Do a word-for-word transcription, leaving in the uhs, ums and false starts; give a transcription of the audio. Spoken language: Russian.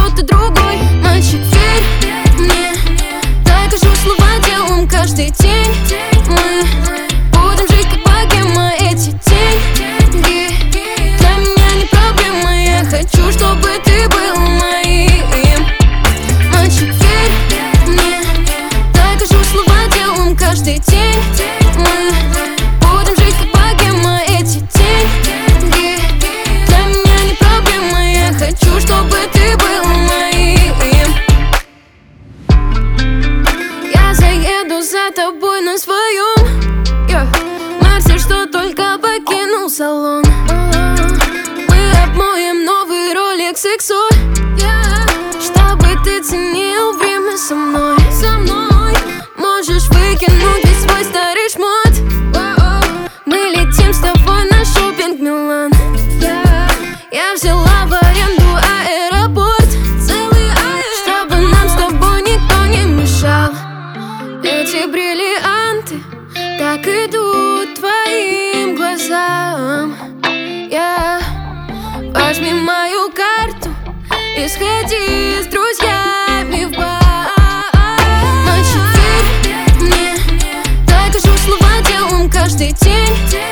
кто-то другой. Мальчик, верь мне, докажу слова делом каждый день. Мы будем жить как богема. Эти деньги для меня не проблема. Я хочу, чтобы ты был моим. Мальчик, верь мне, докажу слова делом каждый день. Мы будем жить как богема. Эти деньги для меня не проблема. Я хочу, чтобы ты был моим. Я заеду за тобой на своем Мерсе, что только покинул салон. Мы обмоем новый Rolex икс о, чтобы ты ценил время со мной. Со мной можешь выкинуть весь свой старый шмот. Мы летим с тобой на шопинг Милан. Я взяла в аренду аэропорт, целый аэропорт, чтобы нам с тобой никто не мешал. Эти бриллианты так идут твоим глазам. Я возьми мою карту и сходи с друзьями в бар. Мальчик, верь мне, докажу слова делом каждый день.